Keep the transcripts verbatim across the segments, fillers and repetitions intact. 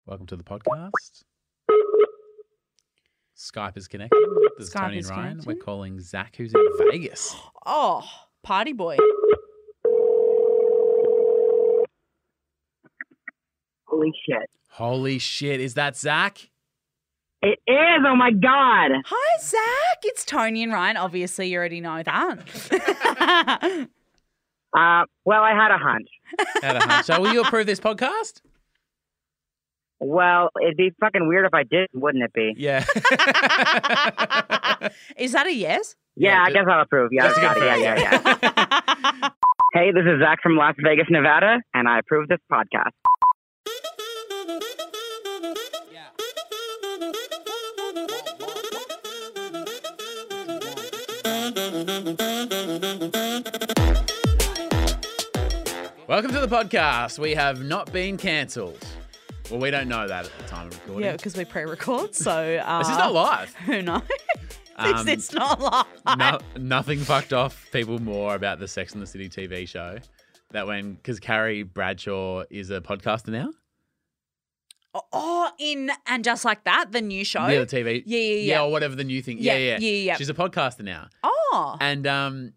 Welcome to the podcast. Skype is connecting. This is Skype Tony is and Ryan. connecting. We're calling Zach, who's in Vegas. Oh, party boy. Holy shit. Holy shit, is that Zach? It is. Oh, my God. Hi, Zach. It's Tony and Ryan. Obviously, you already know that. Uh, well, I had a hunch. Had a hunch. So will you approve this podcast? Well, it'd be fucking weird if I did, wouldn't it be? Yeah. Is that a yes? Yeah, Yeah, I just- guess I'll approve. Yeah, just I got it. Yeah, confirm. yeah, yeah. Hey, this is Zach from Las Vegas, Nevada, and I approve this podcast. Welcome to the podcast. We have not been cancelled. Well, we don't know that at the time of recording. Yeah, because we pre-record, so... Uh, This is not live. Who knows? Um, this is not live. No, nothing fucked off people more about the Sex and the City T V show. That when, because Carrie Bradshaw is a podcaster now. Oh, in And Just Like That, the new show? Yeah, the T V. Yeah, yeah, yeah. or whatever the new thing. Yeah, Yeah, yeah. yeah, yeah. She's a podcaster now. Oh. And um,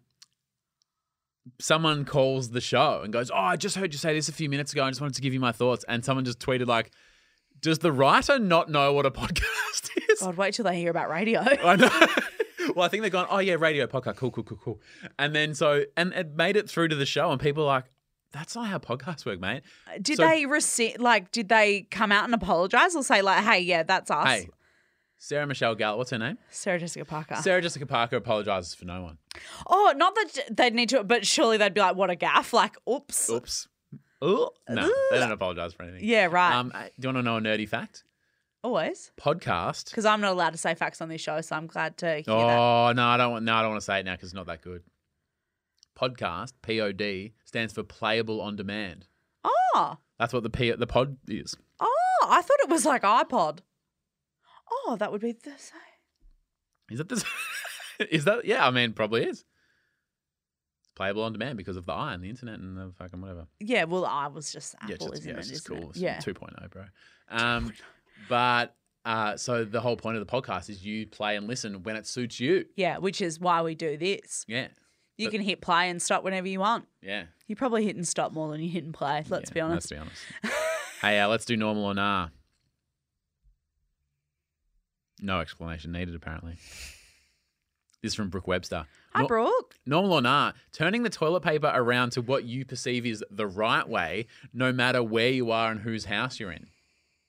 someone calls the show and goes, oh, I just heard you say this a few minutes ago. I just wanted to give you my thoughts. And someone just tweeted like, does the writer not know what a podcast is? God, wait till they hear about radio. I know. Well, I think they're going, oh, yeah, radio podcast. Cool, cool, cool, cool. And then so, and it made it through to the show and people are like, that's not how podcasts work, mate. Did So- they rece- like? Did they come out and apologise or say like, "Hey, yeah, that's us"? Hey, Sarah Michelle Gellar, what's her name? Sarah Jessica Parker. Sarah Jessica Parker apologizes for no one. Oh, not that they'd need to, but surely they'd be like, "What a gaff!" Like, oops. Oops. Ooh. No, they don't apologize for anything. Yeah, right. Um, do you want to know a nerdy fact? Always, Podcast. because I'm not allowed to say facts on this show, so I'm glad to hear that. Oh no, I don't want. No, I don't want to say it now because it's not that good. Podcast, P O D, stands for Playable on Demand. Oh, That's what the P the pod is. oh, I thought it was like iPod. Oh, that would be the same. Is that this? Is that? Yeah, I mean, probably is. It's playable on demand because of the I and the internet and the fucking whatever. Yeah, well, I was just Apple, yeah, just, isn't yeah, it? it's just Isn't cool. it? It's Yeah. two point oh, bro. Um, but uh, so the whole point of the podcast is you play and listen when it suits you. Yeah, which is why we do this. Yeah, You But- can hit play and stop whenever you want. yeah. You probably hit and stop more than you hit and play. Let's Yeah, be honest. Let's be honest. Hey, uh, let's do normal or nah. No explanation needed, apparently. This is from Brooke Webster. Hi, Nor- Brooke. Normal or nah, turning the toilet paper around to what you perceive is the right way, no matter where you are and whose house you're in.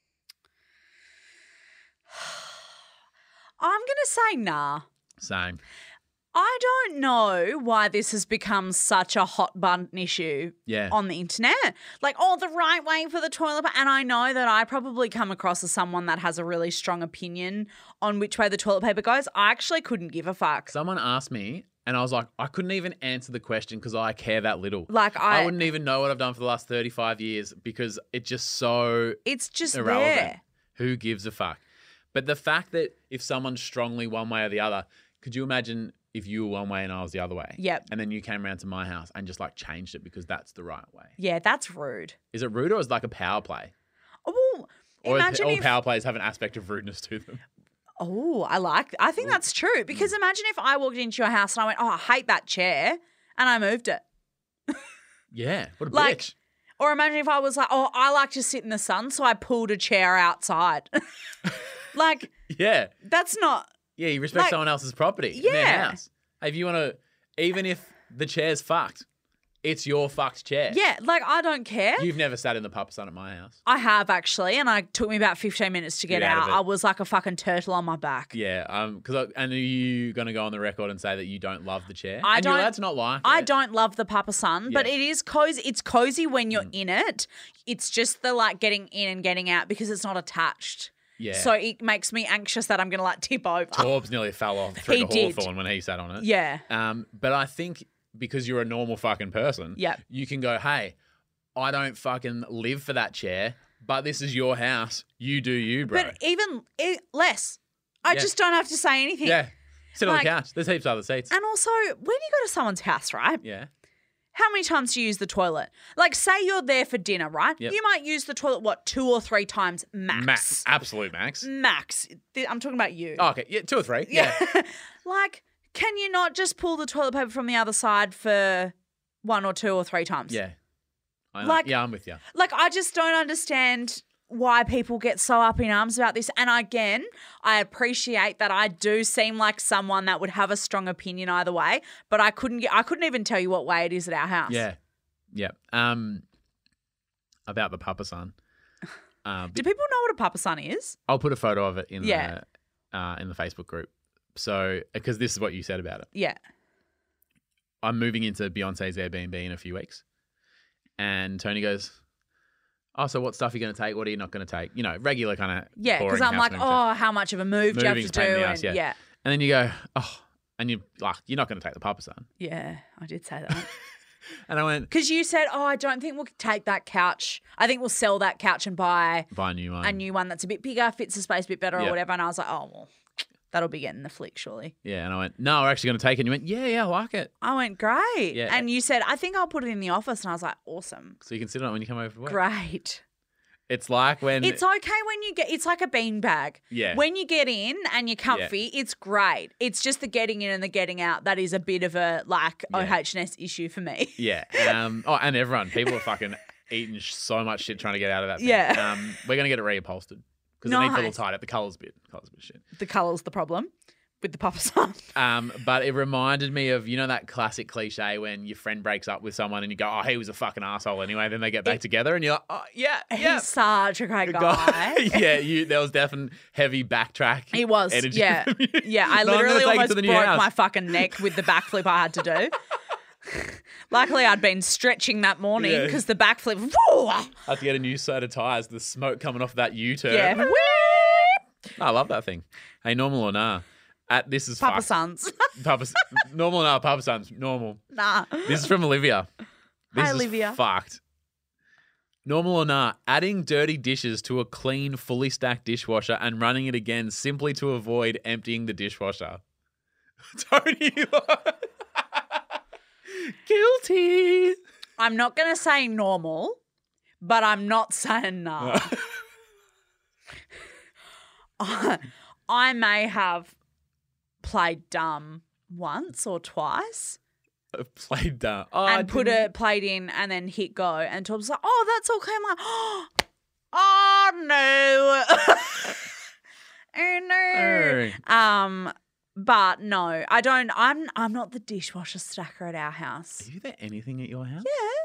I'm going to say nah. Same. I don't know why this has become such a hot button issue Yeah. on the internet. Like, oh, the right way for the toilet paper. And I know that I probably come across as someone that has a really strong opinion on which way the toilet paper goes. I actually couldn't give a fuck. Someone asked me, and I was like, I couldn't even answer the question because I care that little. Like, I, I, wouldn't even know what I've done for the last thirty-five years because it's just so it's just irrelevant. there. Who gives a fuck? But the fact that if someone's strongly one way or the other, could you imagine if you were one way and I was the other way? Yep. And then you came around to my house and just like changed it because that's the right way. Yeah, that's rude. Is it rude or is it like a power play? Oh, well, Or imagine all if... power plays have an aspect of rudeness to them? Oh, I like. I think that's true because imagine if I walked into your house and I went, "Oh, I hate that chair," and I moved it. Yeah. What a Like- bitch. Or imagine if I was like, "Oh, I like to sit in the sun," so I pulled a chair outside. Like, Yeah. that's not. Yeah, you respect Like- someone else's property in their Yeah. house. Hey, if you want to, even if the chair's fucked, it's your fucked chair. Yeah, like I don't care. You've never sat in the papa sun at my house. I have actually, and I took me about fifteen minutes to get Get out out. of it. I was like a fucking turtle on my back. Yeah, um, because and are you going to go on the record and say that you don't love the chair? I and don't- You're allowed to not like I it. don't love the Papa Sun, but Yeah. it is cozy. It's cozy when you're Mm. in it. It's just the like getting in and getting out because it's not attached. Yeah. So it makes me anxious that I'm going to like tip over. Torbs nearly fell off through He the did. Hawthorn when he sat on it. Yeah. Um, but I think because you're a normal fucking person, Yep. you can go, hey, I don't fucking live for that chair, but this is your house. You do you, bro. But even i less. I Yeah. just don't have to say anything. yeah. Sit on Like- the couch. There's heaps of other seats. And also, when you go to someone's house, right? yeah. How many times do you use the toilet? Like, say you're there for dinner, right? Yep. You might use the toilet, what, two or three times max? Max, absolute max. Max. Th- I'm talking about you. Oh, okay, yeah, two or three. Yeah. Like, can you not just pull the toilet paper from the other side for one or two or three times? Yeah. I know. Like- yeah, I'm with you. Like, I just don't understand why people get so up in arms about this. And again, I appreciate that I do seem like someone that would have a strong opinion either way, but I couldn't get, I couldn't even tell you what way it is at our house. Yeah. Yeah. Um, about the Papa San. Uh, Do people know what a Papa San is? I'll put a photo of it in Yeah. the uh, in the Facebook group. So, because this is what you said about it. Yeah. I'm moving into Beyonce's Airbnb in a few weeks. And Tony goes, oh, so what stuff are you going to take? What are you not going to take? You know, regular kind of Yeah, because I'm like, oh, how much of a move do you have to Moving's do? pain in the And ass, yeah. yeah. And then you go, oh, and you're like, you're not going to take the Papa San. Yeah, I did say that. And I went, Because you said, oh, I don't think we'll take that couch. I think we'll sell that couch and buy buy a new one. a new one that's a bit bigger, fits the space a bit better Yeah. or whatever. And I was like, oh, well, that'll be getting the flick, surely. Yeah. And I went, no, we're actually going to take it. And you went, yeah, yeah, I like it. I went, great. Yeah. And you said, I think I'll put it in the office. And I was like, awesome. So you can sit on it when you come over to work. Great. It's like when. It's okay when you get, it's like a bean bag. Yeah. When you get in and you're comfy, it's great. It's just the getting in and the getting out that is a bit of a like Yeah. O H and S issue for me. Yeah. Um, oh, and everyone. People are fucking eating sh- so much shit trying to get out of that thing. Yeah. Um, we're going to get it reupholstered because it needs a little Nice. tight up. The colour's a bit, colour's a bit shit. The colour's the problem with the Papa San. Um, but it reminded me of, you know, that classic cliche when your friend breaks up with someone and you go, oh, he was a fucking asshole anyway. Then they get back It- together and you're like, oh, yeah, yeah. He's such a great The guy. yeah, you. There was definitely heavy backtrack. He was, energy yeah. from you. Yeah, I No, I'm gonna literally take it almost to the new broke house. my fucking neck with the backflip I had to do. Luckily, I'd been stretching that morning Yeah. because the backflip, woo, I had to get a new set of tyres. The smoke coming off that U-turn. yeah, I love that thing. Hey, normal or nah? At this is Papa fucked. Sans. Papa, normal or nah? Papa Sans. Normal. Nah. This is from Olivia. This Hi, is Olivia. fucked. Normal or nah? Adding dirty dishes to a clean, fully stacked dishwasher and running it again simply to avoid emptying the dishwasher. Tony. Guilty. I'm not going to say normal, but I'm not saying nah. I, I may have played dumb once or twice I've played that. Oh, I and put didn't- a plate in and then hit go. And Tom's like, oh, that's okay. I'm like, oh, no. oh, no. Oh. Um, but no, I don't. I'm I'm not the dishwasher stacker at our house. Are you there anything at your house?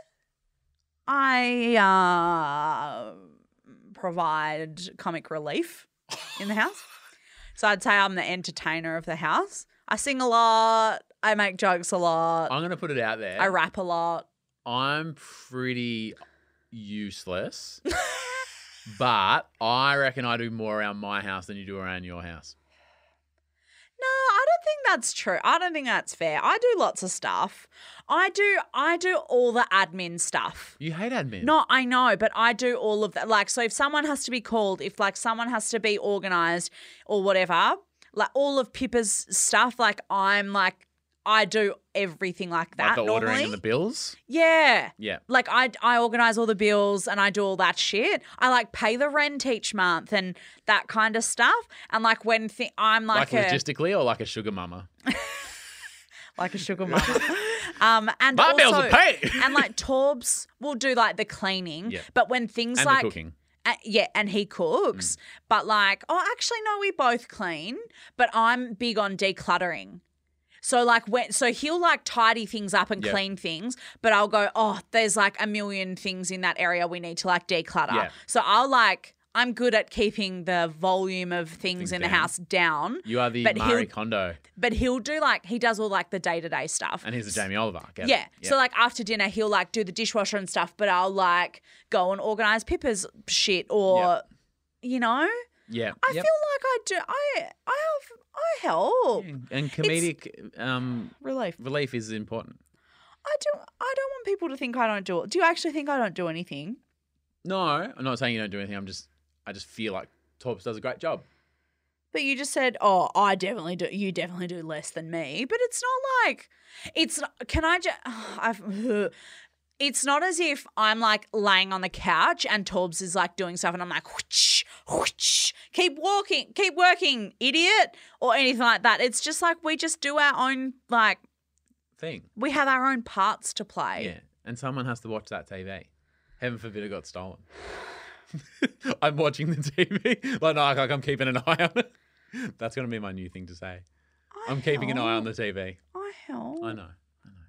I uh, provide comic relief in the house. So I'd say I'm the entertainer of the house. I sing a lot. I make jokes a lot. I'm going to put it out there. I rap a lot. I'm pretty useless, but I reckon I do more around my house than you do around your house. No, I don't think that's true. I don't think that's fair. I do lots of stuff. I do I do all the admin stuff. You hate admin. No, I know, but I do all of that. Like, so if someone has to be called, if like someone has to be organised or whatever, like all of Pippa's stuff, like I'm like, I do everything like that like the normally. ordering and the bills. Yeah. Yeah. Like I, I organise all the bills and I do all that shit. I like pay the rent each month and that kind of stuff. And like when th- I'm Like, like, a logistically or like a sugar mama. like a sugar mama. um, and My also, bills are paid. and like Torbs will do like the cleaning. Yeah. But when things And like the cooking. Uh, yeah, and he cooks. But like, oh, actually, no, we both clean. But I'm big on decluttering. So like when, so he'll like tidy things up and Yeah. clean things, but I'll go, oh, there's like a million things in that area we need to like declutter. Yeah. So I'll like, I'm good at keeping the volume of things, Things in the down. house down. You are the But Marie he'll- Kondo. But he'll do like, he does all like the day to day stuff. And here's the Jamie Oliver. Get it? Yeah. So like after dinner, he'll like do the dishwasher and stuff, but I'll like go and organise Pippa's shit or, Yep. you know, yeah. I Yep. feel like I do. I I have I help. And comedic um, Relief. relief is important. I do. I don't want people to think I don't do it. Do you actually think I don't do anything? No, I'm not saying you don't do anything. I'm just, I just feel like Torps does a great job. But you just said, oh, I definitely do. You definitely do less than me. But it's not like, it's not, can I just, oh, I've, it's not as if I'm like laying on the couch and Torbs is like doing stuff and I'm like, whoosh, whoosh, keep walking, keep working, idiot, or anything like that. It's just like we just do our own, like, thing. We have our own parts to play. Yeah, and someone has to watch that T V. Heaven forbid it got stolen. I'm watching the T V. Like, no, like I'm keeping an eye on it. That's going to be my new thing to say. I I'm keeping an eye on help. the T V. I help. I know. I know. I know.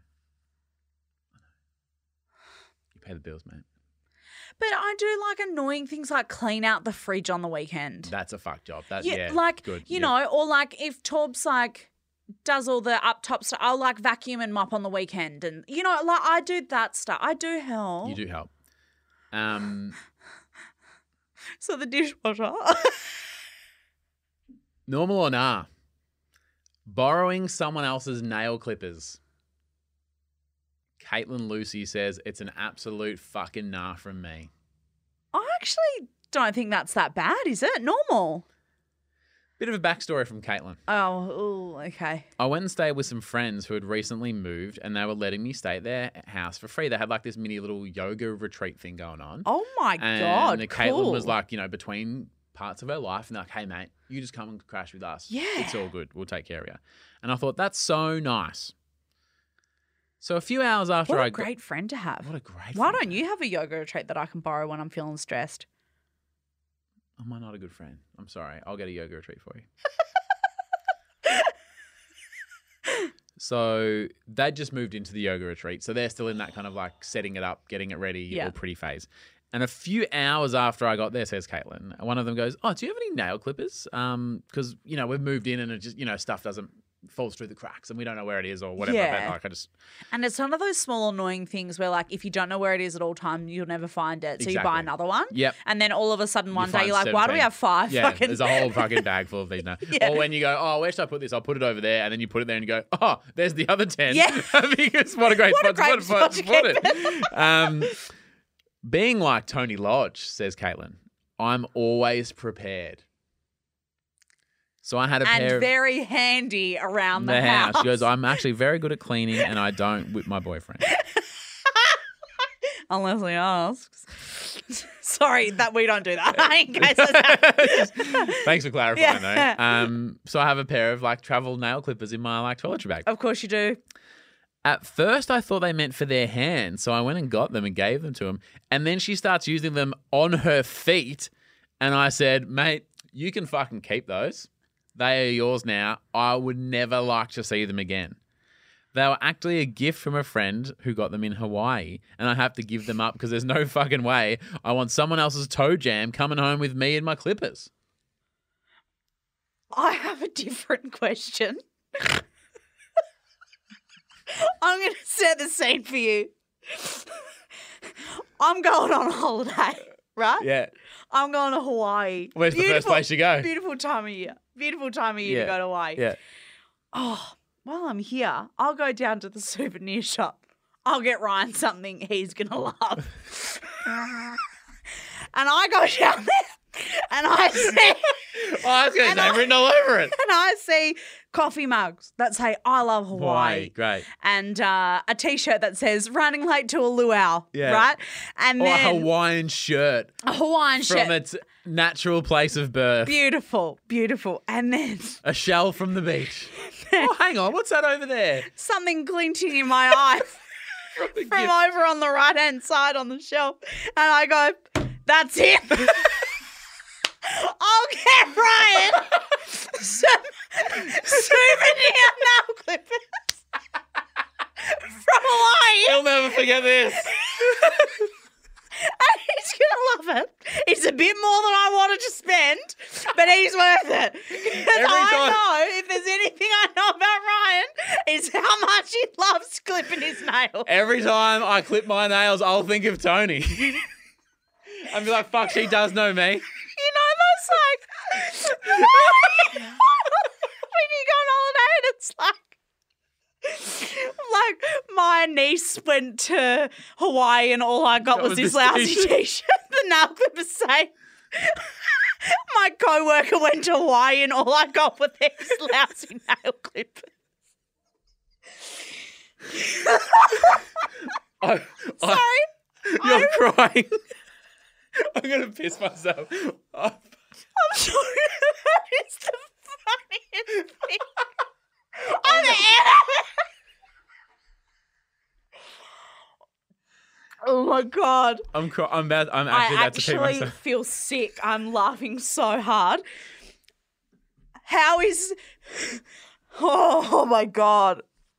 You pay the bills, mate. But I do like annoying things like clean out the fridge on the weekend. That's a fuck job. That, yeah, yeah, like, good. you Yeah. know, or like if Torb's like does all the up top stuff, I'll like vacuum and mop on the weekend. And, you know, like I do that stuff. I do help. You do help. Um, So the dishwasher. normal or nah? Borrowing someone else's nail clippers. Caitlin Lucy says it's an absolute fucking nah from me. I actually don't think that's that bad, is it? Normal. Bit of a backstory from Caitlin. Oh, ooh, okay. I went and stayed with some friends who had recently moved and they were letting me stay at their house for free. They had like this mini little yoga retreat thing going on. Oh my and God, the cool. Caitlin was like, you know, between parts of her life and they're like, hey, mate, you just come and crash with us. Yeah. It's all good. We'll take care of you. And I thought, that's so nice. So a few hours after What a I great friend to have. got... What a great Why friend. don't you have a yoga retreat that I can borrow when I'm feeling stressed? Am I not a good friend? I'm sorry. I'll get a yoga retreat for you. So they just moved into the yoga retreat. So they're still in that kind of like setting it up, getting it ready, Yeah. all pretty phase. And a few hours after I got there, says Caitlin, one of them goes, oh, do you have any nail clippers? Um, because, you know, we've moved in and it just, you know, stuff doesn't falls through the cracks and we don't know where it is or whatever. Yeah. But like I just And it's one of those small annoying things where like if you don't know where it is at all time, you'll never find it. So you buy Exactly. another one. Yep. And then all of a sudden one day find you're like, why do we seventeen. have five? Yeah, fucking there's a whole fucking bag full of these now. Yeah. Or when you go, oh, where should I put this? I'll put it over there. And then you put it there and you go, oh, there's the other ten. Yeah. Because what a great What a spot great to put, spot to put it. Um, being like Tony Lodge, says Caitlin, I'm always prepared. So I had a and pair of very handy around the, the house. house. She goes, I'm actually very good at cleaning and I don't whip my boyfriend. Unless he asks. Sorry, that we don't do that. In case it's Thanks for clarifying Yeah. though. Um, so I have a pair of like travel nail clippers in my like toiletry bag. Of course you do. At first, I thought they meant for their hands, so I went and got them and gave them to him. And then she starts using them on her feet, and I said, mate, you can fucking keep those. They are yours now. I would never like to see them again. They were actually a gift from a friend who got them in Hawaii, and I have to give them up because there's no fucking way I want someone else's toe jam coming home with me and my clippers. I have a different question. I'm going to set the scene for you. I'm going on holiday, right? Yeah. I'm going to Hawaii. Where's the first place you go? Beautiful time of year. Beautiful time of year Yeah. to go to Hawaii. Yeah. Oh, while I'm here, I'll go down to the souvenir shop. I'll get Ryan something he's going to love. And I go down there and I see... Oh, I was going to And say, I- written all over it. And I see coffee mugs that say, I love Hawaii. Hawaii, great. And uh, a T-shirt that says, running late to a luau, Yeah. right? And Or a then Hawaiian shirt a Hawaiian from shirt. its natural place of birth. Beautiful, beautiful. And then A shell from the beach. Oh, hang on. What's that over there? something glinting in my eye From the from gift. over on the right-hand side on the shelf. And I go, that's it. I'll get Ryan some souvenir nail clippers from Hawaii. He'll never forget this. And he's going to love it. It's a bit more than I wanted to spend, but he's worth it. Because Every I time- know if there's anything I know about Ryan, it's how much he loves clipping his nails. Every time I clip my nails, I'll think of Tony. I'll be like, fuck, she does know me. You know those like when you go on holiday and it's like like my niece went to Hawaii and all I got That was, was this this lousy t-shirt. t-shirt. The nail clippers say, my co-worker went to Hawaii and all I got were these lousy nail clippers. I, Sorry. I, you're crying. I'm going to piss myself. Oh, I'm sorry. That is the funniest thing I've ever. Oh my God. I'm cry- I'm bad. I'm actually I about to pee actually myself. feel sick. I'm laughing so hard. How is. Oh my God.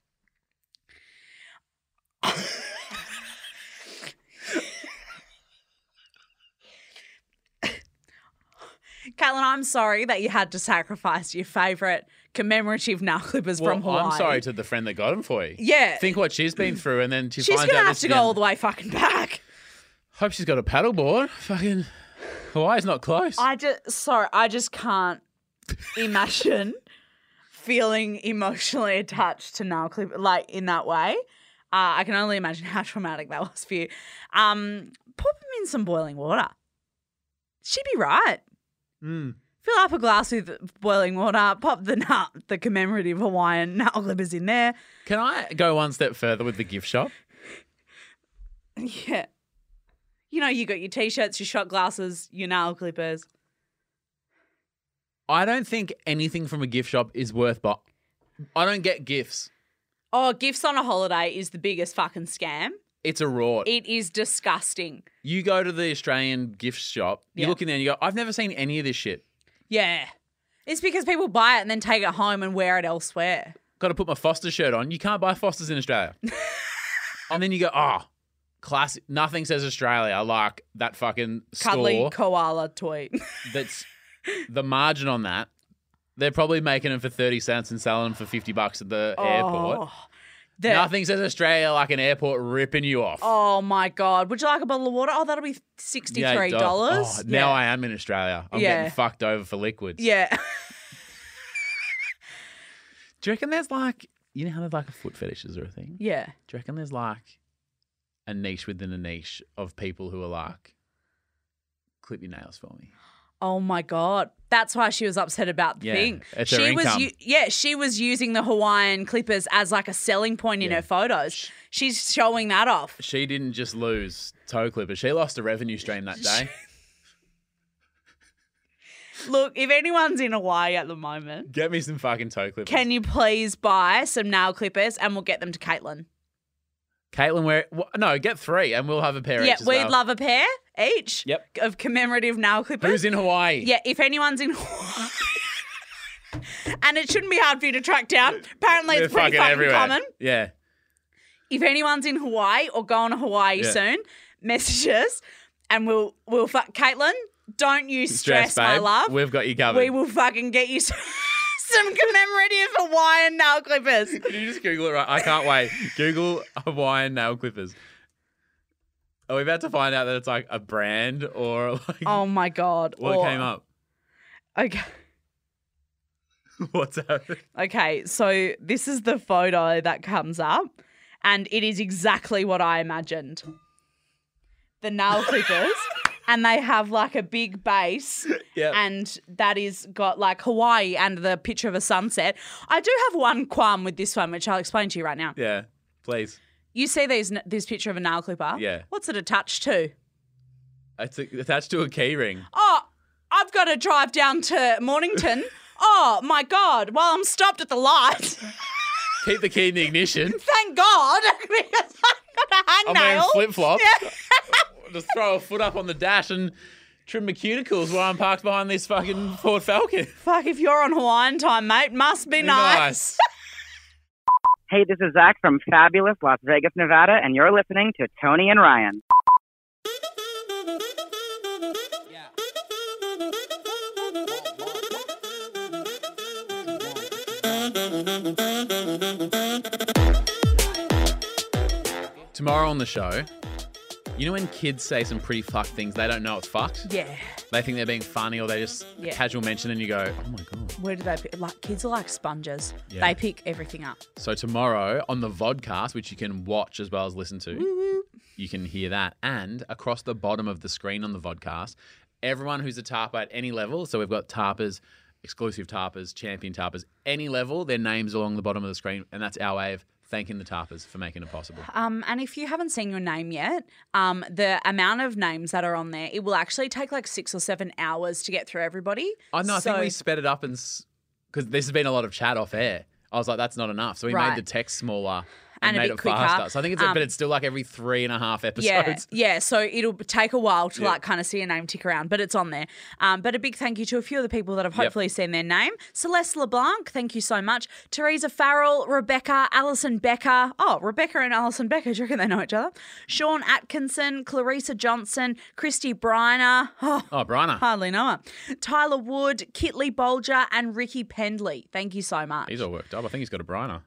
Caitlin, I'm sorry that you had to sacrifice your favourite commemorative nail clippers Well, from Hawaii. I'm sorry to the friend that got them for you. Yeah. Think what she's been through, and then she She's finds going out to have this to go again. all the way fucking back. Hope she's got a paddleboard. Fucking Hawaii's not close. I just, sorry, I just can't imagine feeling emotionally attached to nail clip like in that way. Uh, I can only imagine how traumatic that was for you. Um, pop them in some boiling water. She'd be right. Mm. Fill up a glass with boiling water, pop the nut, the commemorative Hawaiian nail clippers in there. Can I go one step further with the gift shop? Yeah. You know, you got your T-shirts, your shot glasses, your nail clippers. I don't think anything from a gift shop is worth but I don't get gifts. Oh, gifts on a holiday is the biggest fucking scam. It's a rort. It is disgusting. You go to the Australian gift shop, you Yeah. look in there and you go, I've never seen any of this shit. Yeah. It's because people buy it and then take it home and wear it elsewhere. Got to put my Foster shirt on. You can't buy Fosters in Australia. And then you go, oh, classic. Nothing says Australia like that fucking Cuddly store koala toy. that's the margin on that. They're probably making them for thirty cents and selling them for fifty bucks at the airport. Oh, the- Nothing says Australia like an airport ripping you off. Oh, my God. Would you like a bottle of water? Oh, that'll be sixty-three dollars. Oh, now I am in Australia. I'm Yeah. getting fucked over for liquids. Yeah. Do you reckon there's like, you know how there's like a foot fetishes are a thing? Yeah. Do you reckon there's like a niche within a niche of people who are like, clip your nails for me? Oh my God. That's why she was upset about the Yeah, thing. it's her she was income. u- yeah, she was using the Hawaiian clippers as like a selling point in Yeah. her photos. She's showing that off. She didn't just lose toe clippers. She lost a revenue stream that day. Look, if anyone's in Hawaii at the moment, Get me some fucking toe clippers. can you please buy some nail clippers and we'll get them to Caitlin? Caitlin, wear wh- no, get three and we'll have a pair Yeah, each as we'd well. love a pair each Yep. of commemorative nail clippers. Who's in Hawaii? Yeah, if anyone's in Hawaii. And it shouldn't be hard for you to track down. Apparently, They're it's pretty fucking fucking everywhere. common. Yeah. If anyone's in Hawaii or going to Hawaii Yeah. soon, message us and we'll we'll fuck Caitlin. Don't you stress, Stress, my babe. love. We've got you covered. We will fucking get you some, some commemorative Hawaiian nail clippers. Can you just Google it right? I can't wait. Google Hawaiian nail clippers. Are we about to find out that it's like a brand or like Oh my God. what Or- came up? Okay. What's happening? Okay, so this is the photo that comes up, and it is exactly what I imagined. The nail clippers, and they have like a big base, Yeah. and that is got like Hawaii and the picture of a sunset. I do have one qualm with this one, which I'll explain to you right now. Yeah. Please. You see these this picture of a nail clipper? Yeah. What's it attached to? It's a- attached to a key ring. Oh, I've got to drive down to Mornington. Oh my God! While I'm stopped at the light. Keep the key in the ignition. Thank God, because I've got a I'm wearing hangnail. flip flops. Just throw a foot up on the dash and trim my cuticles while I'm parked behind this fucking Ford Falcon. Fuck, if you're on Hawaiian time, mate, must be nice. Hey, this is Zach from fabulous Las Vegas, Nevada, and you're listening to Tony and Ryan. Tomorrow on the show, you know when kids say some pretty fucked things, they don't know it's fucked? Yeah. They think they're being funny or they just Yeah. casual mention and you go, oh my God. Where do they pick? Like, kids are like sponges. Yeah. They pick everything up. So tomorrow on the vodcast, which you can watch as well as listen to, you can hear that. And across the bottom of the screen on the vodcast, everyone who's a tarper at any level. So we've got tarpers, exclusive tarpers, champion tarpers, any level, their names along the bottom of the screen. And that's our way of thanking the tarpers for making it possible. Um, and if you haven't seen your name yet, um, the amount of names that are on there, it will actually take like six or seven hours to get through everybody. I know. I So- think we sped it up and because this has been a lot of chat off air. I was like, that's not enough. So we Right. made the text smaller and, And a made bit it quicker. faster. So I think it's, a, Um, but it's still like every three and a half episodes. Yeah, yeah. So it'll take a while to Yeah. like kind of see a name tick around, but it's on there. Um, but a big thank you to a few of the people that have Yep. hopefully seen their name. Celeste LeBlanc, thank you so much. Teresa Farrell, Rebecca, Alison Becker. Oh, Rebecca and Alison Becker, do you reckon they know each other? Sean Atkinson, Clarissa Johnson, Christy Briner. Oh, Oh, Bryna. hardly know her. Tyler Wood, Kitley Bolger, and Ricky Pendley. Thank you so much. He's all worked up. I think he's got a Bryna.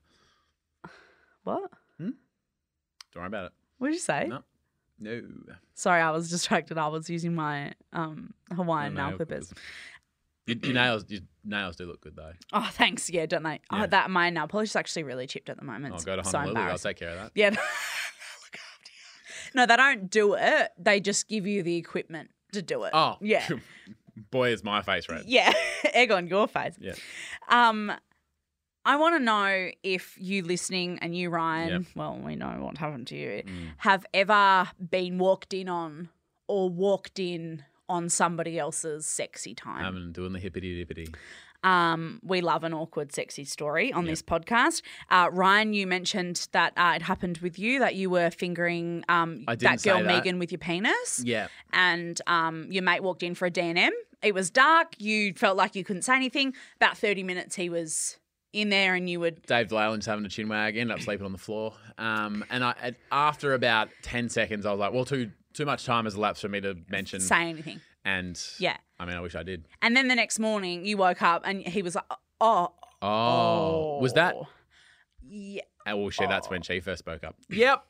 What? Don't worry about it. What did you say? No. No. Sorry, I was distracted. I was using my um, Hawaiian No nail nail clippers. Your, your nails, your nails do look good though. Oh, thanks. Yeah, don't they? Yeah. Oh, that my nail polish is actually really chipped at the moment. I'll go to so Honolulu. I'll embarrassing. take care of that. Yeah. Look after you. No, they don't do it. They just give you the equipment to do it. Oh, yeah, boy, is my face red. yeah. Egg on your face. Yeah. Um, I want to know if you listening and you, Ryan, Yep. well, we know what happened to you, Mm. have ever been walked in on or walked in on somebody else's sexy time. I'm doing the hippity dippity. Um, we love an awkward, sexy story on this podcast. Uh, Ryan, you mentioned that uh, it happened with you, that you were fingering um, I didn't that girl say that. Megan with your penis. Yeah. And um, your mate walked in for a D and M. It was dark. You felt like you couldn't say anything. About thirty minutes he was in there and you would... Dave Leyland just having a chin wag, ended up sleeping on the floor. Um, and I, and after about ten seconds, I was like, well, too too much time has elapsed for me to mention. say anything. And Yeah. I mean, I wish I did. And then the next morning you woke up and he was like, oh. Oh. Was that? Yeah. Oh, well, she, that's when she first spoke up. Yep.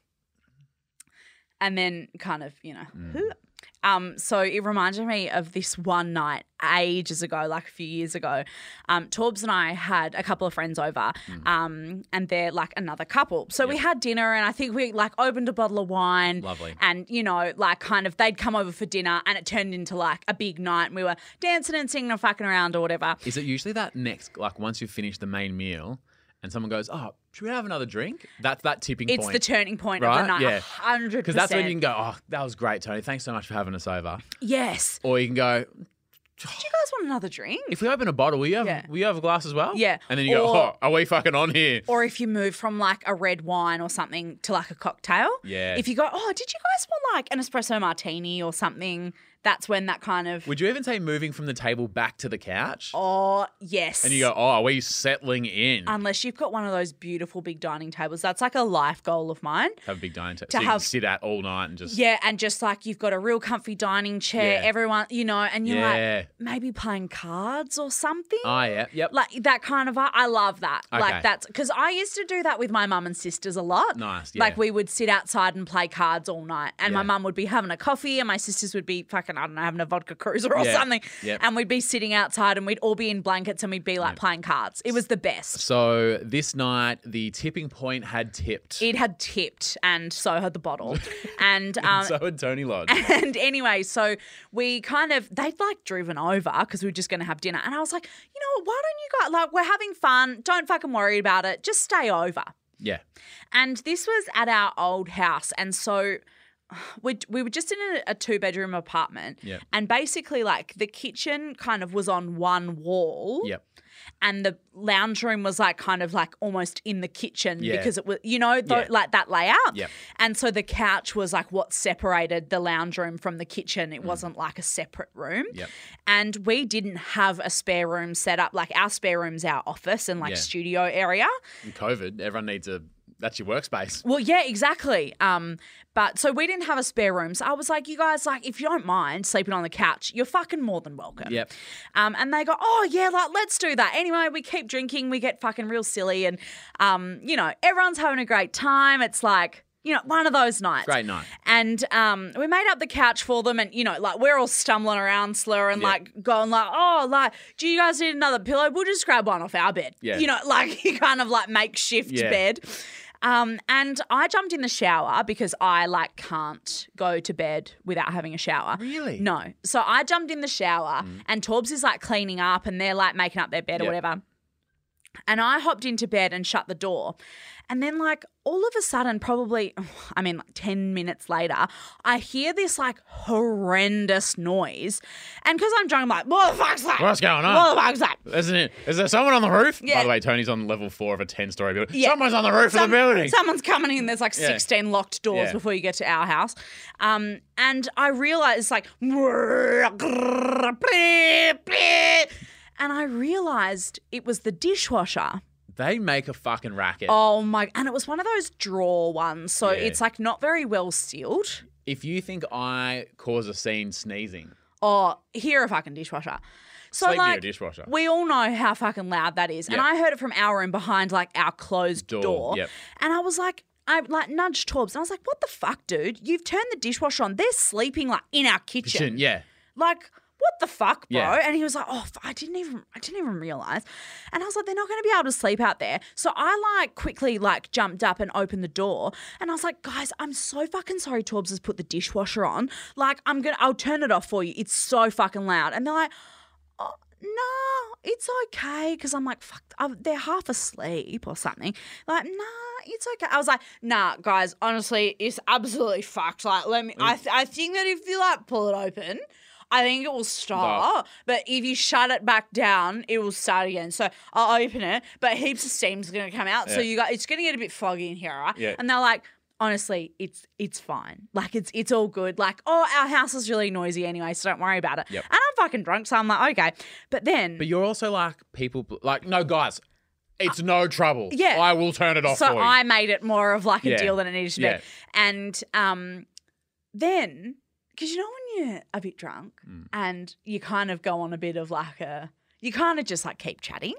And then kind of, you know, Mm. um, so it reminded me of this one night ages ago, like a few years ago. Um, Torbs and I had a couple of friends over, um, and they're like another couple. So we Yep. had dinner, and I think we like opened a bottle of wine. Lovely. And, you know, like kind of they'd come over for dinner, and it turned into like a big night, and we were dancing and singing and fucking around or whatever. Is it usually that next, like once you've finished the main meal and someone goes, oh, should we have another drink? That's that tipping It's point. the turning point of Right? the night. Yeah. one hundred percent. Because that's when you can go, oh, that was great, Tony. Thanks so much for having us over. Yes. Or you can go, Do you guys want another drink? if we open a bottle, will you have, Yeah. will you have a glass as well? Yeah. And then you go, Or- oh, are we fucking on here? Or if you move from like a red wine or something to like a cocktail. Yeah. If you go, oh, did you guys want like an espresso martini or something? That's when that kind of, Would you even say moving from the table back to the couch? oh, yes. And you go, oh, are we settling in? Unless you've got one of those beautiful big dining tables. That's like a life goal of mine. have a big dining table. to So you have- can sit at all night and just. Yeah, and just like you've got a real comfy dining chair, Yeah. everyone, you know, and you're Yeah. like maybe playing cards or something. Oh, yeah. Yep. Like that kind of, I love that. Okay. Like that's, because I used to do that with my mum and sisters a lot. Nice, yeah. Like we would sit outside and play cards all night, and my Yeah. mum would be having a coffee, and my sisters would be fucking, I don't know, having a vodka cruiser or Yeah. something. Yep. And we'd be sitting outside, and we'd all be in blankets, and we'd be like playing cards. It was the best. So this night, the tipping point had tipped. It had tipped, and so had the bottle. and um, so had Tony Lodge. And anyway, so we kind of, they'd like driven over because we were just going to have dinner. And I was like, you know what, why don't you guys, like, we're having fun. Don't fucking worry about it. Just stay over. Yeah. And this was at our old house. And so we, we were just in a, a two bedroom apartment. Yep. And basically, like, the kitchen kind of was on one wall. Yep. And the lounge room was like kind of like almost in the kitchen Yeah. because it was, you know, th- Yeah. like that layout. Yep. And so the couch was like what separated the lounge room from the kitchen. Mm. It wasn't like a separate room. Yep. And we didn't have a spare room set up. Like our spare room's our office and like Yeah. studio area. In COVID, everyone needs a. That's your workspace. Well, yeah, exactly. Um, but so we didn't have a spare room. So I was like, you guys, like, if you don't mind sleeping on the couch, you're fucking more than welcome. Yep. Um, and they go, oh, yeah, like, let's do that. Anyway, we keep drinking. We get fucking real silly. And, um, you know, everyone's having a great time. It's like, you know, one of those nights. Great night. And um, we made up the couch for them. And, you know, like, we're all stumbling around, slurring, Yeah. like, going like, oh, like, do you guys need another pillow? We'll just grab one off our bed. Yeah. You know, like, you kind of, like, makeshift Yeah. bed. Um, and I jumped in the shower because I like can't go to bed without having a shower. Really? No. So I jumped in the shower mm. and Torbs is like cleaning up and they're like making up their bed yep. or whatever. And I hopped into bed and shut the door. And then like all of a sudden, probably, I mean, like ten minutes later, I hear this like horrendous noise. And because I'm drunk, I'm like, what the fuck's that? What's going on? What the fuck's that? Isn't it? Is there someone on the roof? Yeah. By the way, Tony's on level four of a ten-story building. Yeah. Someone's on the roof Some, of the building. Someone's coming in. There's like Yeah. sixteen locked doors Yeah. before you get to our house. Um, and I realised it's like, and I realised it was the dishwasher. They make a fucking racket. Oh my, and it was one of those drawer ones. So Yeah. it's like not very well sealed. If you think I cause a scene sneezing, Oh, here a fucking dishwasher. So sleep near a like, dishwasher. we all know how fucking loud that is. And Yep. I heard it from our room behind like our closed Door, door. yep. And I was like, I like nudged Torbs and I was like, what the fuck, dude? You've turned the dishwasher on. They're sleeping like in our kitchen. Kitchen, yeah. Like, what the fuck, bro? Yeah. And he was like, oh, I didn't even, I didn't even realize. And I was like, they're not going to be able to sleep out there. So I like quickly like jumped up and opened the door. And I was like, guys, I'm so fucking sorry Torbs has put the dishwasher on. Like, I'm going to, I'll turn it off for you. It's so fucking loud. And they're like, oh, no, it's okay. Because I'm like, fuck, I'm, they're half asleep or something. Like, nah, it's okay. I was like, nah, guys, honestly, it's absolutely fucked. Like, let me, I, th- I think that if you like pull it open, I think it will stop, but if you shut it back down, it will start again. So I'll open it, but heaps of steam's going to come out. Yeah. So you got it's going to get a bit foggy in here, right? Yeah. And they're like, honestly, it's it's fine. Like it's it's all good. Like, oh, our house is really noisy anyway, so don't worry about it. Yep. And I'm fucking drunk, so I'm like, okay. But then, But you're also like people, like, no, guys, it's no trouble. yeah. I will turn it off so for you. I made it more of like a Yeah. deal than it needed to be. Yeah. And um, then, because you know when you're a bit drunk Mm. and you kind of go on a bit of like a, you kind of just like keep chatting.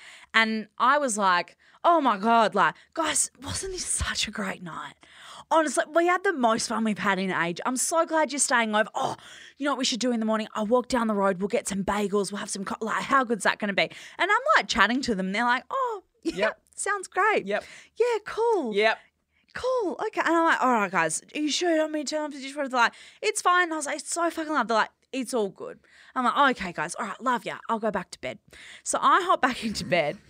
And I was like, oh my God, like, guys, wasn't this such a great night? Honestly, we had the most fun we've had in age. I'm so glad you're staying over. Oh, you know what we should do in the morning? I'll walk down the road. We'll get some bagels. We'll have some, co- like, how good's that going to be? And I'm like chatting to them. They're like, oh, yeah, Yep. sounds great. Yep. Yeah, cool. Yep. Cool. Okay. And I'm like, all right, guys, are you sure you don't want me to turn off the dishwasher? They're like, it's fine. And I was like, it's so fucking loud. They're like, it's all good. I'm like, oh, okay, guys. All right, love ya. I'll go back to bed. So I hop back into bed.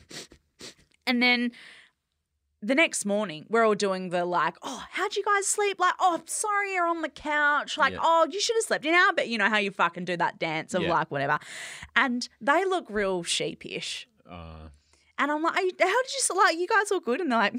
And then the next morning, we're all doing the like, oh, how'd you guys sleep? Like, oh, sorry, you're on the couch. Like, Yeah. oh, you should have slept in our bed. You know how you fucking do that dance of Yeah. like whatever. And they look real sheepish. Uh, And I'm like, how did you sleep? Like, you guys all good? And they're like,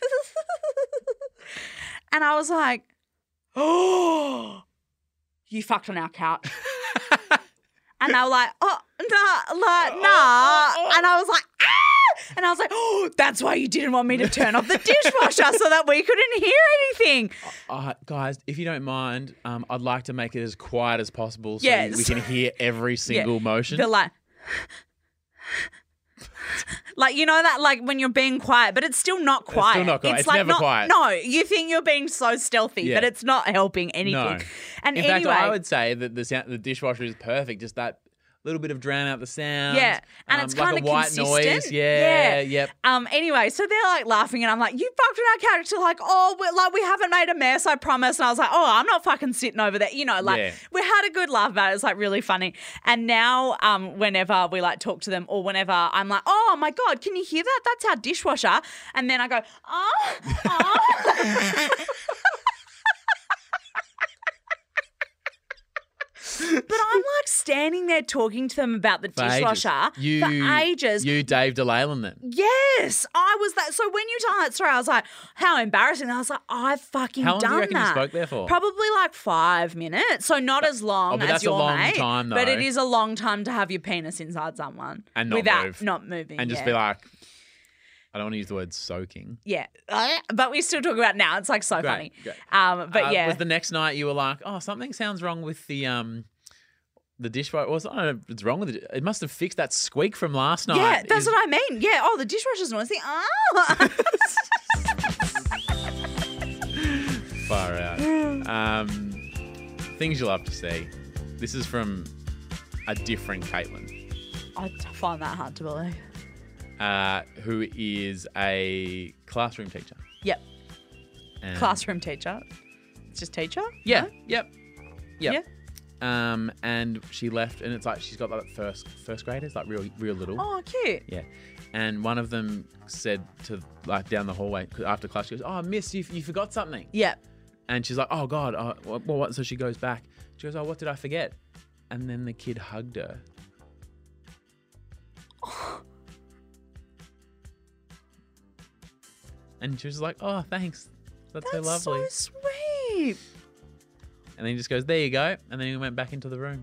and I was like, oh, you fucked on our couch. And they were like, oh, nah, like, nah. And I was like, ah. And I was like, oh, that's why you didn't want me to turn off the dishwasher so that we couldn't hear anything. uh, guys, if you don't mind, um, I'd like to make it as quiet as possible so Yes. we can hear every single motion. They're like, like, you know that, like, when you're being quiet, but it's still not quiet. still not quiet. It's like never not, quiet. No, you think you're being so stealthy, Yeah. but it's not helping anything. No. And In anyway, fact, I would say that the sound, the dishwasher is perfect. Just that little bit of drown out the sound. Yeah, and it's like kinda a white consistent. noise. Yeah, Yeah. yep. Um. Anyway, so they're like laughing, and I'm like, "You fucked with our character." Like, oh, we're, like we haven't made a mess, I promise. And I was like, "Oh, I'm not fucking sitting over there." You know, like Yeah. we had a good laugh about it. It's like really funny. And now, um, whenever we like talk to them, or whenever I'm like, "Oh my God, can you hear that? That's our dishwasher." And then I go, "Ah, ah." But I'm like standing there talking to them about the For ages. dishwasher You, for ages. You, Dave DeLayland, then. Yes, I was that. So when you told that story, I was like, how embarrassing. I was like, I've fucking How long done do you reckon that. you spoke there for? Probably like five minutes. So not as long Oh, but as that's a your long mate. time, But it though. is a long time to have your penis inside someone. And not without move. not moving. And just yeah. be like, I don't want to use the word soaking. Yeah. But we still talk about it now. It's like so Great, funny. great. Um, but Uh, yeah. Was the next night you were like, oh, something sounds wrong with the um, the dishwasher? Was I don't know what's wrong with it? It must have fixed that squeak from last night. yeah, that's Is- what I mean. Yeah. Oh, the dishwasher's noisy. Ah. Far out. um, things you'll have to see. This is from a different Caitlin, I find that hard to believe. uh, who is a classroom teacher. Yep. And Classroom teacher. It's just teacher? Yeah. No? Yep. Yep. Yeah. Um, and she left, and it's like she's got like first first graders, like real real little. Oh, cute. Yeah. And one of them said to like down the hallway after class, she goes, "Oh, Miss, you you forgot something." Yep. And she's like, "Oh God, uh, what, what?" So she goes back. She goes, "Oh, what did I forget?" And then the kid hugged her. And she was like, "Oh, thanks. That's, That's so lovely." so sweet. And then he just goes, "There you go." And then he went back into the room.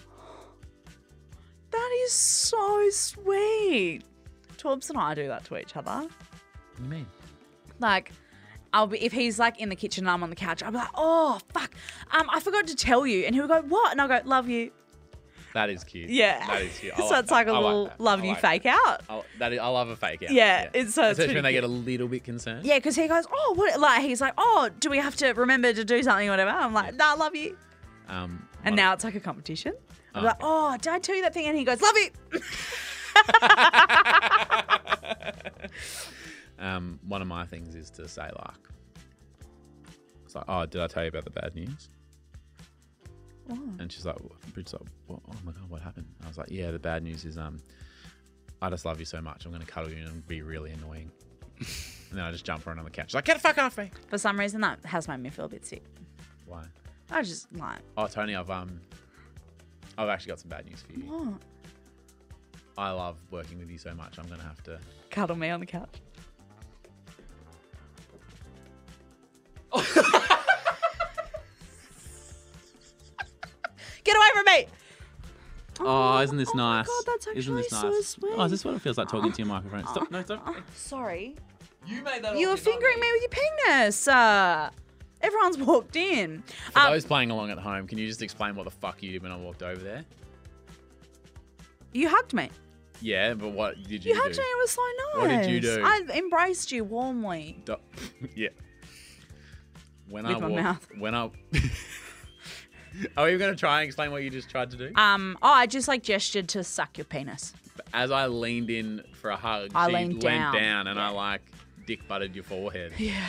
That is so sweet. Torbs and I do that to each other. What do you mean? Like, I'll be if he's like in the kitchen and I'm on the couch, I'll be like, "Oh fuck, um, I forgot to tell you," and he'll go, "What?" And I'll go, "Love you." That is cute. Yeah. That is cute. I So like it's like that. a I little that. love I you like fake out. that. I, that is, I love a fake out. Yeah, it's so it's Especially pretty when they cute. get a little bit concerned. Yeah, because he goes, "Oh, what?" Like he's like, "Oh, do we have to remember to do something or whatever?" I'm like, "Nah, love you." Um, And one- now it's like a competition. I'm Oh, like, okay. "Oh, did I tell you that thing?" And he goes, "Love you." um, one of my things is to say like, it's like, "Oh, did I tell you about the bad news?" Oh. And she's like, Bridget's like, "What- "Oh my God, what happened?" I was like, "Yeah, the bad news is um, I just love you so much. I'm going to cuddle you and be really annoying." And then I just jump around on the couch. She's like, "Get the fuck off me!" For some reason, that has made me feel a bit sick. Why? I just like, Oh, Tony, I've um, I've actually got some bad news for you. what? I love working with you so much. I'm going to have to. Cuddle me on the couch. Get away from me! Oh, isn't this oh my nice? God, that's Isn't this actually nice? so sweet. Oh, is this what it feels like talking to your microphone? Stop! No, stop! Oh, sorry. You made that. You were fingering me with your penis. Uh, everyone's walked in. For Um, those playing along at home, can you just explain what the fuck you did when I walked over there? you hugged me. Yeah, but what did you, You hugged do? me. It was so nice. What did you do? I embraced you warmly. Do- yeah. When With I my walked, mouth. when I. Are you going to try and explain what you just tried to do? Um. Oh, I just like gestured to suck your penis. As I leaned in for a hug, I she leaned leant down. down, and I Yeah. like dick butted your forehead.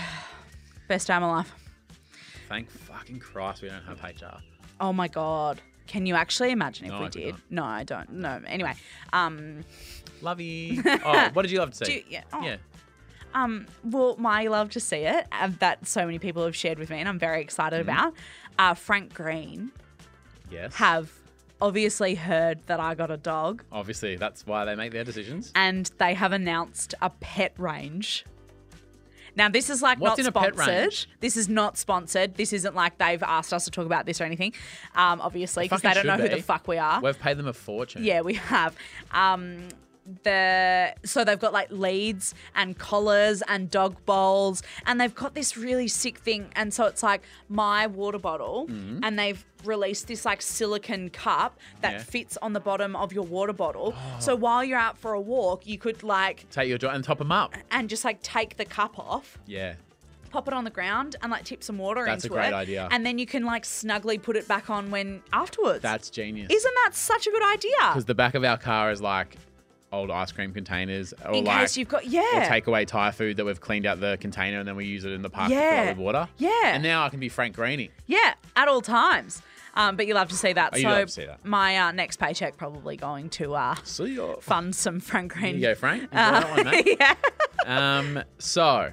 Best time of life. Thank fucking Christ we don't have H R. Oh my God. Can you actually imagine if No, we I could did? not. No, I don't. No. Anyway. Um. Love you. Oh, what did you love to see? Do you- yeah. Oh. Yeah. Um, well, my love to see it uh, that so many people have shared with me, and I'm very excited Mm-hmm. about. Uh, Frank Green Yes. have obviously heard that I got a dog, Obviously, that's why they make their decisions. and they have announced a pet range. Now, this is like What's not in a pet sponsored. range? This is not sponsored. This isn't like they've asked us to talk about this or anything. Um, obviously, because they fucking don't know should who be. the fuck we are. We've paid them a fortune. Yeah, we have. Um, the so they've got like leads and collars and dog bowls, and they've got this really sick thing. And so it's like my water bottle, Mm-hmm. and they've released this like silicone cup that Yeah. fits on the bottom of your water bottle. So while you're out for a walk, you could like Take your joint and top them up. and just like take the cup off, Yeah. pop it on the ground, and like tip some water That's a into great it. idea. And then you can like snugly put it back on when afterwards. That's genius. Isn't that such a good idea? Because the back of our car is like old ice cream containers, or In like case you've got or yeah. take away Thai food that we've cleaned out the container and then we use it in the park to fill Yeah. it with water. Yeah. And now I can be Frank Greeny. Yeah, at all times. Um, but you love to see that. Oh, you so love to see that. my uh, next paycheck probably going to uh, See ya. fund some Frank Here Green. you go, Frank. Enjoy Uh, that one, mate. yeah. Um, so,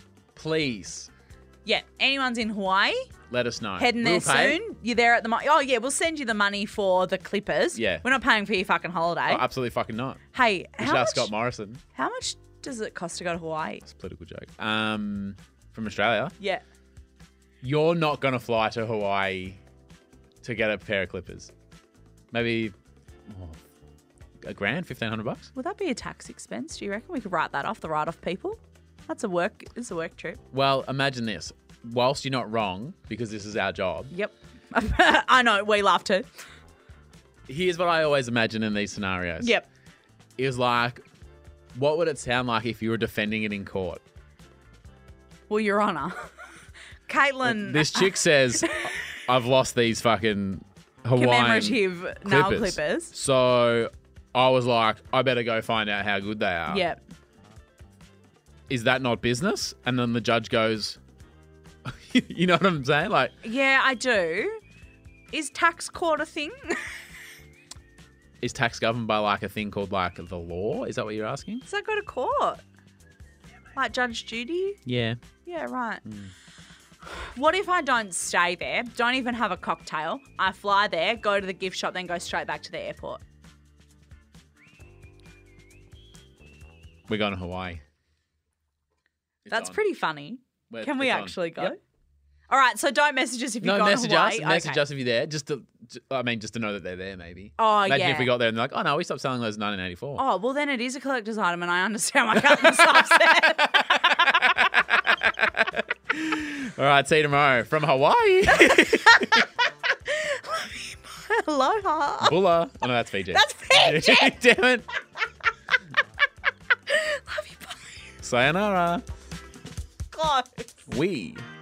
please Yeah. Anyone's in Hawaii, let us know. heading We'll there pay. soon. You're there at the mo- oh yeah, we'll send you the money for the clippers. Yeah. We're not paying for your fucking holiday. Oh, absolutely fucking not. hey, We how should ask much, Scott Morrison. how much does it cost to go to Hawaii? It's a political joke. Um, from Australia. Yeah. You're not going to fly to Hawaii to get a pair of clippers. Maybe oh, a grand, fifteen hundred bucks. Would that be a tax expense? Do you reckon we could write that off the write-off people? That's a work. It's a work trip. Well, imagine this. Whilst you're not wrong, because this is our job, Yep. I know. We love to. here's what I always imagine in these scenarios. Yep. It was like, what would it sound like if you were defending it in court? Well, Your Honour, Caitlin. This chick says, I've lost these fucking Hawaiian commemorative nail clippers. clippers. So I was like, I better go find out how good they are. Yep. is that not business? And then the judge goes, you know what I'm saying? Like, Yeah, I do. Is tax court a thing? is tax governed by like a thing called like the law? Is that what you're asking? Does that go to court? Like Judge Judy? Yeah. Yeah, right. Hmm. What if I don't stay there, don't even have a cocktail, I fly there, go to the gift shop, then go straight back to the airport? We're going to Hawaii. It's That's on. pretty funny. We're- Can we it's on. actually go? Yep. All right, so don't message us if you No, go to message Hawaii. us. Message Okay. us if you're there. Just to, j- I mean, just to know that they're there, maybe. Oh, Imagine yeah. if we got there and they're like, oh, no, we stopped selling those in nineteen eighty-four. Oh, well, then it is a collector's item, and I understand why Captain's upset. All right, see you tomorrow from Hawaii. Aloha. Bulla. Oh, no, that's Fiji. That's Fiji. Damn it. Love you, bye. Sayonara. God. We.